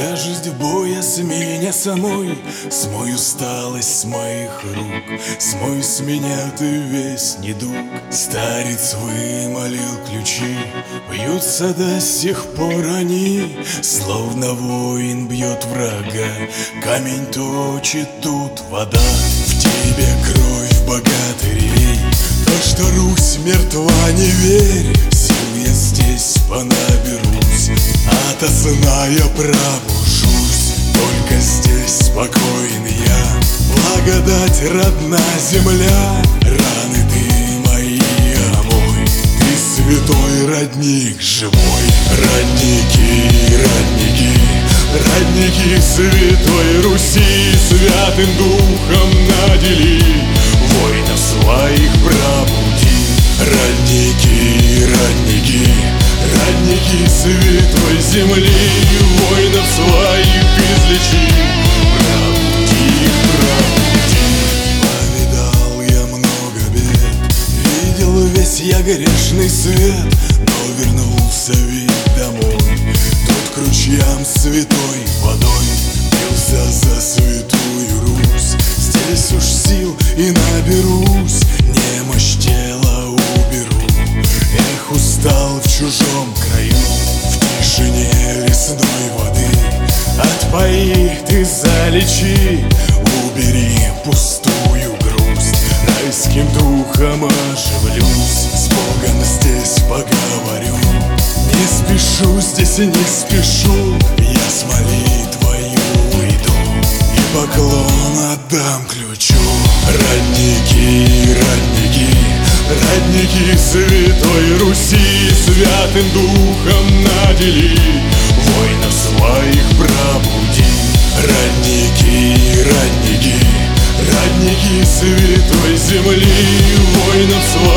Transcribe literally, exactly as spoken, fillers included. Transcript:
Тяжесть боя с меня самой, смой усталость с моих рук, смой с меня ты весь недуг. Старец вымолил ключи, бьются до сих пор они, словно воин бьет врага, камень точит тут вода. В тебе кровь богатырей, то, что Русь мертва, не верь. Сил я здесь понаберусь, ото сна я пробужусь. Только здесь спокоен я, благодать родна земля. Раны ты мои омой, ты святой родник живой. Родники, родники, родники святой Руси, святым духом надели, воинов своих пробуди. Родники, родники, родники святой земли, воинов своих излечи, пробуди их, пробуди. Повидал я много бед, видел весь я грешный свет, но вернулся ведь домой. Тут к ручьям святой водой пился за святую Русь. Здесь уж сил и наберусь, немощь тела уберу. Эх, устал в чужом краю, в тишине лесной воды. Отпои ты, залечи, убери пустую грусть. Райским духом оживлюсь, с Богом здесь поговорю. Не спешу, здесь и не спешу, я с молитвою уйду и поклон отдам ключу. Родники, родники, родники святой Руси, святым духом надели, воинов своих пробуди. Родники, родники, родники святой земли, воинов своих